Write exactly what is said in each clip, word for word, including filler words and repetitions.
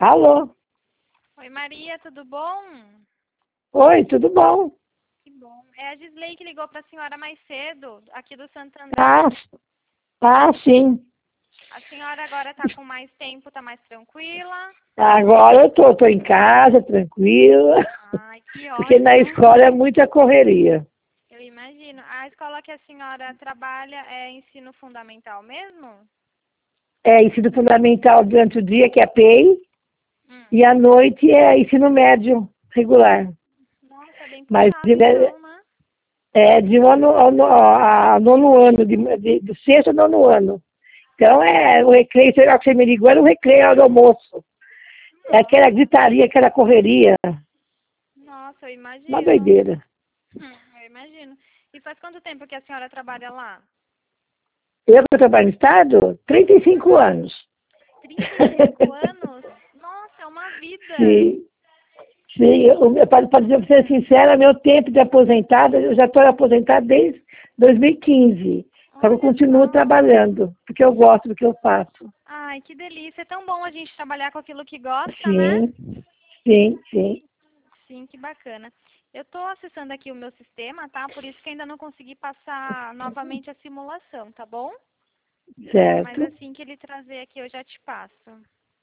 Alô? Oi, Maria, tudo bom? Oi, tudo bom? Que bom. É a Gisley que ligou para a senhora mais cedo, aqui do Santander. Ah, ah, sim. A senhora agora está com mais tempo, está mais tranquila? Agora eu tô, tô em casa, tranquila, Ai, que porque na ótimo. escola é muita correria. Eu imagino. A escola que a senhora trabalha é ensino fundamental mesmo? É ensino fundamental durante o dia, que é P E I, Hum. e à noite é ensino médio regular. Nossa, é bem Mas puxado então, né? é de um ano ao no- a nono ano, de, de, do sexto ao nono ano. Então, é, o recreio, será que você me ligou, era o recreio, era o almoço. É aquela Nossa, gritaria, aquela correria, nossa, eu uma imagino. doideira. Hum, eu imagino. E faz quanto tempo que a senhora trabalha lá? Eu que trabalho no Estado, trinta e cinco Uhum. anos. trinta e cinco anos? Nossa, é uma vida. Sim, sim. Eu, para, para dizer, para ser sincera, meu tempo de aposentada, eu já estou aposentada desde dois mil e quinze. Só que eu Olha continuo só. trabalhando, porque eu gosto do que eu faço. Ai, que delícia. É tão bom a gente trabalhar com aquilo que gosta, né? Sim, sim, sim. Sim, que bacana. Eu estou acessando aqui o meu sistema, tá? Por isso que ainda não consegui passar novamente a simulação, tá bom? Mas Certo. assim que ele trazer aqui, eu já te passo.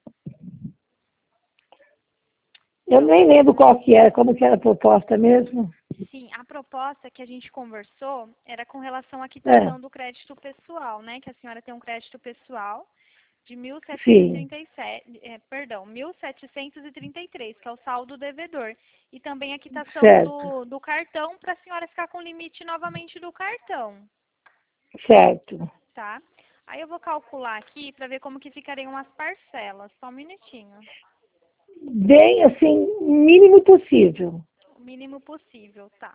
Eu nem Pronto. lembro qual que era, como que era a proposta mesmo. Sim, a proposta que a gente conversou era com relação à É, quitação do crédito pessoal, né? Que a senhora tem um crédito pessoal de mil setecentos e sim, trinta e sete, é, perdão, mil setecentos e trinta e três, que é o saldo devedor. E também a quitação certo, do, do cartão para a senhora ficar com o limite novamente do cartão, certo. tá? Aí eu vou calcular aqui para ver como que ficariam as parcelas. Só um minutinho. Bem, assim, mínimo possível. O mínimo possível, tá?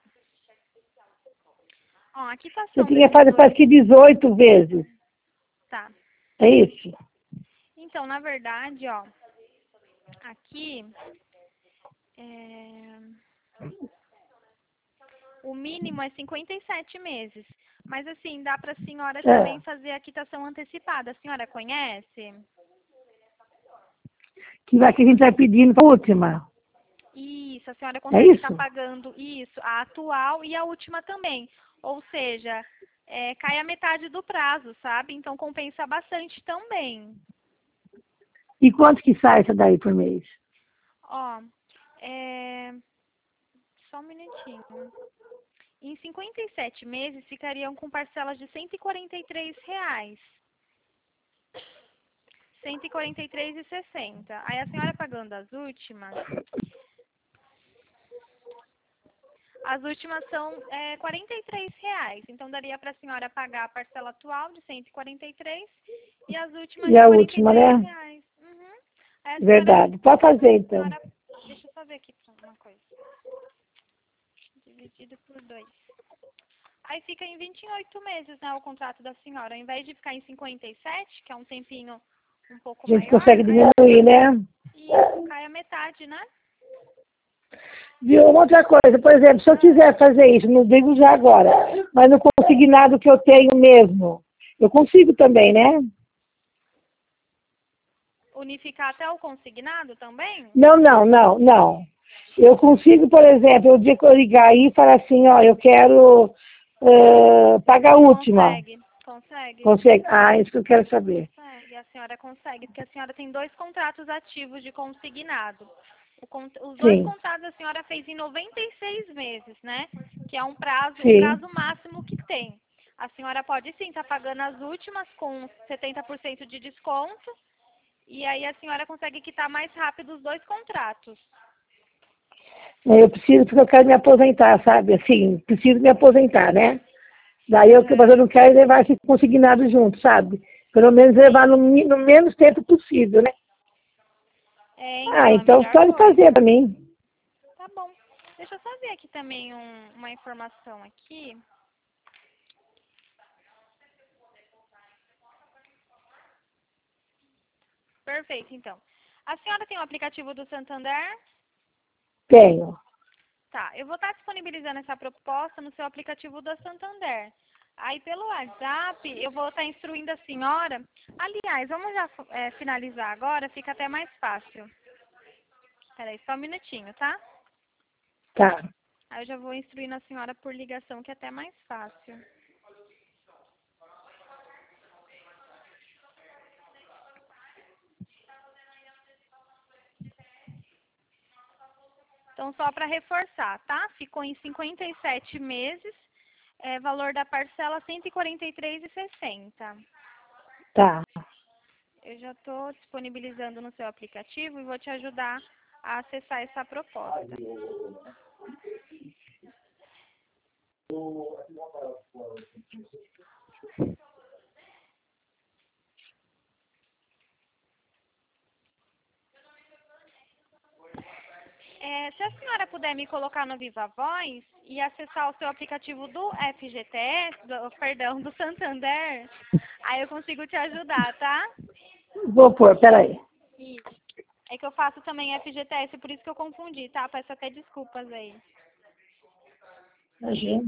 Ó, a Você quitação tinha desses fazer, dois, parece que dezoito vezes. tá? É isso? Então, na verdade, ó, aqui é, o mínimo é cinquenta e sete meses. Mas assim, dá para a senhora É. também fazer a quitação antecipada. A senhora conhece? Que vai que a gente vai pedindo para a última. Isso, a senhora É consegue estar isso? pagando isso, a atual e a última também. Ou seja, é, cai a metade do prazo, sabe? Então compensa bastante também. E quanto que sai essa daí por mês? Ó, é, só um minutinho. Em cinquenta e sete meses ficariam com parcelas de cento e quarenta e três reais. cento e quarenta e três e sessenta. Aí a senhora pagando as últimas, as últimas são é, quarenta e três reais. Então daria para a senhora pagar a parcela atual de cento e quarenta e três e as últimas E de a quarenta e última, três né? reais. Uhum. Aí a senhora, Verdade. Pode a fazer então. senhora, deixa eu só ver aqui uma coisa. Dividido por dois. Aí fica em vinte e oito meses, né, o contrato da senhora. Ao invés de ficar em cinquenta e sete, que é um tempinho um pouco A gente maior, consegue aí diminuir, né? isso cai a metade, né? Viu? Uma outra coisa, por exemplo, se eu Ah, quiser fazer isso, não digo já agora, mas no consignado que eu tenho mesmo, eu consigo também, né? unificar até o consignado também? Não, não, não, não. Eu consigo, por exemplo, o dia que eu ligar aí e falar assim, ó, eu quero eh, pagar a última. Consegue, consegue, Consegue? Ah, isso que eu quero saber. consegue. A senhora consegue, porque a senhora tem dois contratos ativos de consignado. O con- os dois Sim, contratos a senhora fez em noventa e seis meses, né? Que é um prazo, o sim. prazo máximo que tem. A senhora pode sim estar pagando as últimas com setenta por cento de desconto. E aí a senhora consegue quitar mais rápido os dois contratos. Eu preciso, porque eu quero me aposentar, sabe? Assim, preciso me aposentar, né? Daí eu, mas eu Aham. não quero levar esse consignado junto, sabe? Pelo menos levar no, mi- no menos tempo possível, né? É, Ah, então, é a então melhor pode fazer coisa. para mim. Tá bom. Deixa eu só ver aqui também um- uma informação aqui. Perfeito, então. A senhora tem o aplicativo do Santander? Tenho. Tá, eu vou estar disponibilizando essa proposta no seu aplicativo do Santander. Aí pelo WhatsApp eu vou estar instruindo a senhora. Aliás, vamos já é, finalizar agora, fica até mais fácil. Peraí, só um minutinho, tá? Tá. Aí eu já vou instruindo a senhora por ligação, que é até mais fácil. Então, só para reforçar, tá? Ficou em cinquenta e sete meses, é, valor da parcela cento e quarenta e três reais e sessenta centavos. Tá. Eu já estou disponibilizando no seu aplicativo e vou te ajudar a acessar essa proposta. É, se a senhora puder me colocar no Viva Voz e acessar o seu aplicativo do F G T S, do, perdão, do Santander, aí eu consigo te ajudar, tá? Vou pôr, peraí. Isso. É que eu faço também F G T S, por isso que eu confundi, tá? Peço até desculpas aí. Imagina.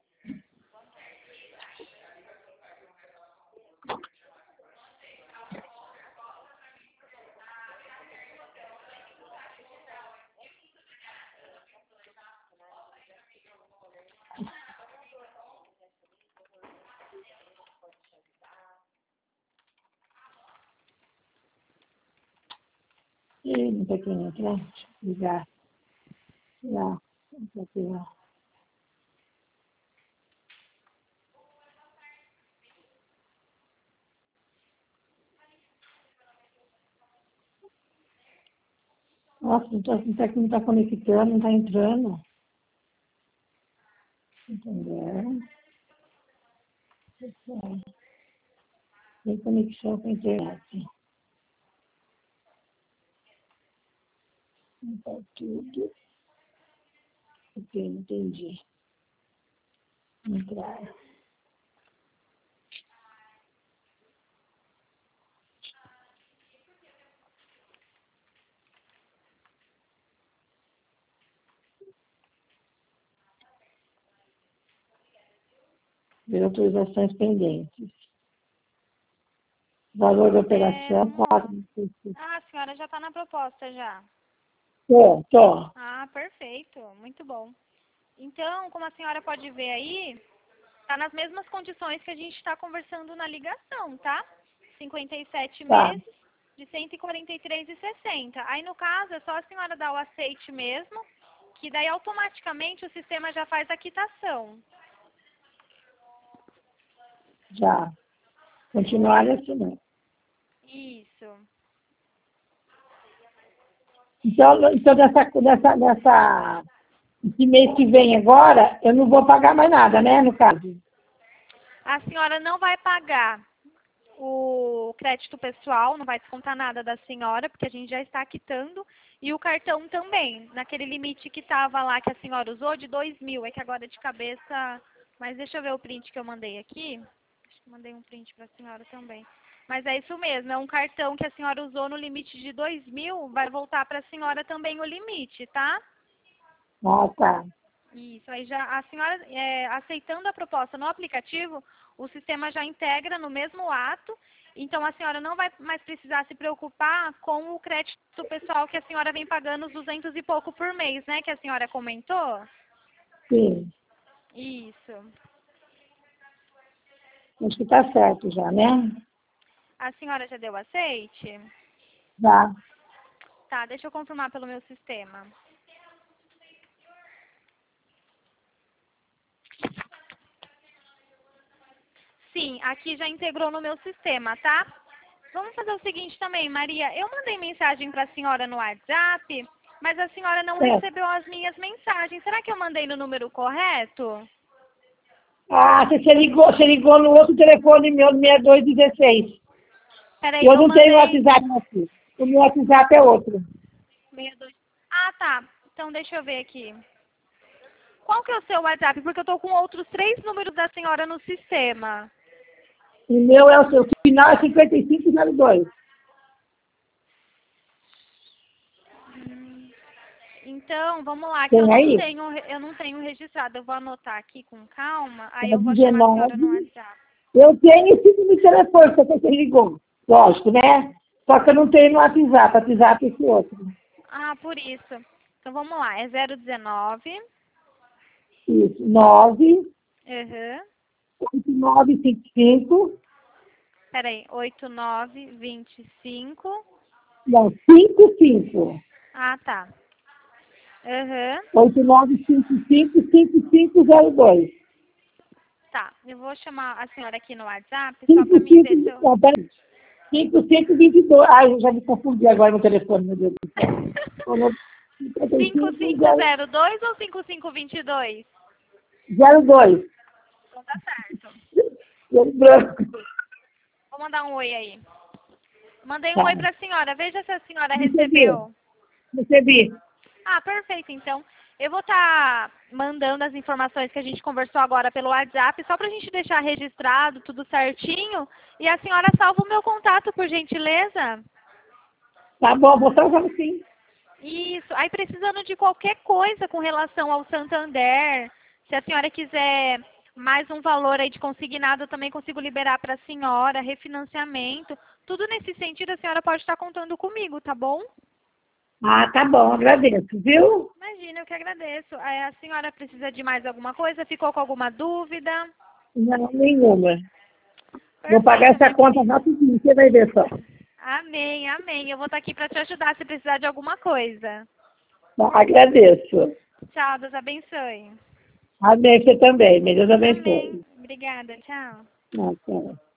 Ih, não tem que entrar. Deixa eu ligar. Não, não tem que não. Nossa, não tá, não tá, não tá conectando, não tá entrando. Entendeu? Tem conexão com a internet. Não tá tudo. Ok, entendi. Entrar. Ver autorizações pendentes. Valor da É, operação, vamos lá. quatro. Ah, a senhora já está na proposta já. Tô, tô. Ah, perfeito. Muito bom. Então, como a senhora pode ver aí, está nas mesmas condições que a gente está conversando na ligação, tá? cinquenta e sete Tá, meses de cento e quarenta e três reais e sessenta centavos. Aí, no caso, é só a senhora dar o aceite mesmo, que daí automaticamente o sistema já faz a quitação. já. Continuar assinando. Isso. Então, então dessa, dessa, dessa, esse mês que vem agora, eu não vou pagar mais nada, né, no caso? A senhora não vai pagar o crédito pessoal, não vai descontar nada da senhora, porque a gente já está quitando, e o cartão também, naquele limite que estava lá que a senhora usou, de dois mil, é que agora de cabeça, mas deixa eu ver o print que eu mandei aqui, acho que mandei um print para a senhora também, mas é isso mesmo, é um cartão que a senhora usou no limite de dois mil, vai voltar para a senhora também o limite, tá? Ah, tá. Isso, aí já a senhora, é, aceitando a proposta no aplicativo, o sistema já integra no mesmo ato, então a senhora não vai mais precisar se preocupar com o crédito pessoal que a senhora vem pagando os duzentos e pouco por mês, né, que a senhora comentou? Sim. Isso. Acho que tá certo já, né? A senhora já deu aceite? Já. Tá, deixa eu confirmar pelo meu sistema. Sim, aqui já integrou no meu sistema, tá? Vamos fazer o seguinte também, Maria. Eu mandei mensagem para a senhora no WhatsApp, mas a senhora não Certo. recebeu as minhas mensagens. Será que eu mandei no número correto? Ah, você você ligou, você ligou no outro telefone meu, seis dois um seis. Peraí, Eu eu não tenho mandei... WhatsApp aqui. O meu WhatsApp é outro. sessenta e dois. Ah, tá. Então deixa eu ver aqui. Qual que é o seu WhatsApp? Porque eu tô com outros três números da senhora no sistema. O meu é o seu. O final é cinquenta e cinco zero dois. Hum, Então, vamos lá, que eu Tem não aí? tenho, eu não tenho registrado. Eu vou anotar aqui com calma, aí É eu vou chamar a senhora no dezenove. WhatsApp. Eu tenho esse número de telefone que você ligou. Lógico, né? Só que eu não tenho no WhatsApp. WhatsApp é esse outro. Ah, por isso. Então vamos lá, é zero dezenove. Isso, nove, Uhum. oito nove cinco cinco, Peraí, oito nove dois cinco. não, cinco cinco. Ah, tá. Uhum. oito nove cinco cinco, cinco cinco zero dois. Tá, eu vou chamar a senhora aqui no WhatsApp só para mim ver se eu... cinco cinco, não, peraí. cinco cinco dois dois. Ai, eu já me confundi agora no telefone, meu Deus do céu. cinco cinco zero dois ou cinco cinco dois dois? zero dois. Então tá certo. Zero branco. Vou mandar um oi aí. Mandei um Tá. oi para a senhora. Veja se a senhora Recebi. recebeu. Recebi. Ah, perfeito. Então, eu vou estar mandando as informações que a gente conversou agora pelo WhatsApp, só para a gente deixar registrado tudo certinho. E a senhora salva o meu contato, por gentileza. Tá bom, vou salvar sim. Isso. Aí, precisando de qualquer coisa com relação ao Santander, se a senhora quiser mais um valor aí de consignado, eu também consigo liberar para a senhora, refinanciamento. Tudo nesse sentido, a senhora pode estar contando comigo, tá bom? Ah, tá bom, agradeço, viu? Imagina, eu que agradeço. Aí, a senhora precisa de mais alguma coisa? Ficou com alguma dúvida? Não, nenhuma. Vou pagar Perfeito, essa minha conta querida. rapidinho, você vai ver só. Amém, amém. Eu vou estar aqui para te ajudar se precisar de alguma coisa. Tá, agradeço. Tchau, Deus abençoe. Amém, você também. Meu Deus Amém. abençoe. Obrigada, tchau. Ah, tchau.